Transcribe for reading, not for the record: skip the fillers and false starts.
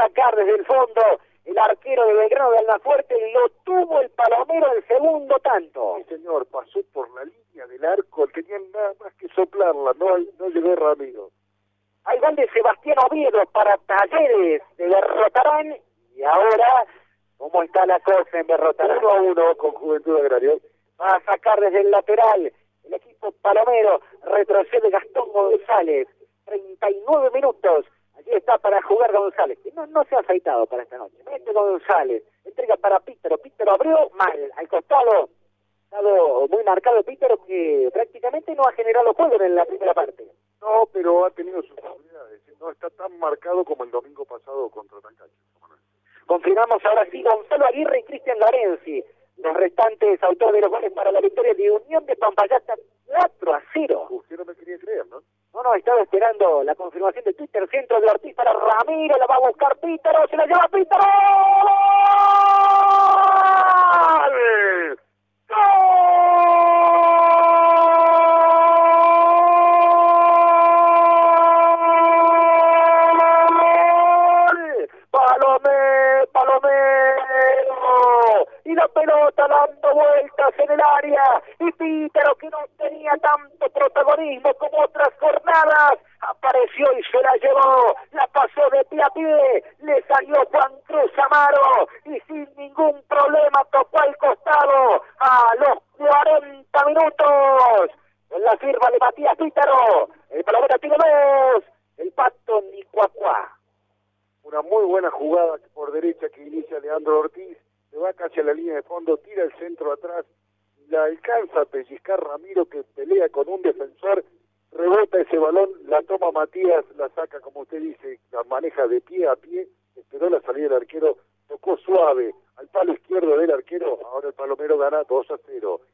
sacar desde el fondo el arquero de Belgrano de Almafuerte, lo tuvo el Palomero el segundo tanto. Sí, señor, pasó por la línea del arco, tenían nada más que soplarla, no llegó Ramiro. Hay gol de Sebastián Oviedo para Talleres de Berrotarán, y ahora, ¿cómo está la cosa en Berrotarán? 1-1 con Juventud Agraria. Va a sacar desde el lateral el equipo Palomero, retrocede Gastón González, 39 minutos. Allí está para jugar González, que no se ha afeitado para esta noche. Mete González, entrega para Pítero abrió mal, al costado, estado muy marcado Pítero, que prácticamente no ha generado juego en la primera parte. No, pero ha tenido sus oportunidades, no está tan marcado como el domingo pasado contra Tancacho. Confirmamos ahora sí Gonzalo Aguirre y Cristian Lorenzi, los restantes autores de los goles para la victoria de Unión de Pampayata 4-0. Usted no me quería creer, ¿no? No, estaba esperando la confirmación de Twitter, centro de Ortiz para Ramiro, la va a buscar Pítero, se la lleva Pítero. ¡Gol! Palomero, y la pelota dando vueltas en el área, y Pítero, que no tenía tanto protagonismo como otras jornadas, apareció y se la llevó, la pasó de pie a pie, le salió Juan Cruz Amaro, y sin ningún problema tocó al costado a los 40 minutos, con la firma de Matías Pítero, el Palomero tiene dos, el Pato Nicuacuá. Una muy buena jugada por derecha que inicia Leandro Ortiz, se va casi a la línea de fondo, tira el centro atrás, la alcanza a pellizcar Ramiro, que pelea con un defensor, rebota ese balón, la toma Matías, la saca como usted dice, la maneja de pie a pie, esperó la salida del arquero, tocó suave al palo izquierdo del arquero, ahora el Palomero gana 2-0.